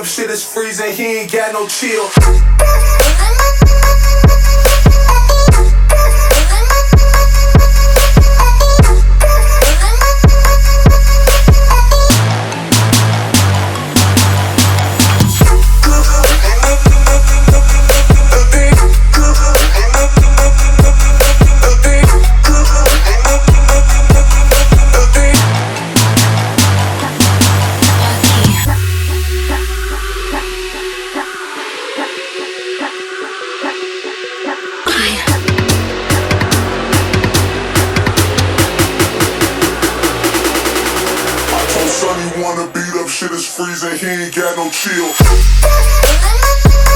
shit is freezing, he ain't got no chill. Sonny wanna beat up, shit is freezing, he ain't got no chill.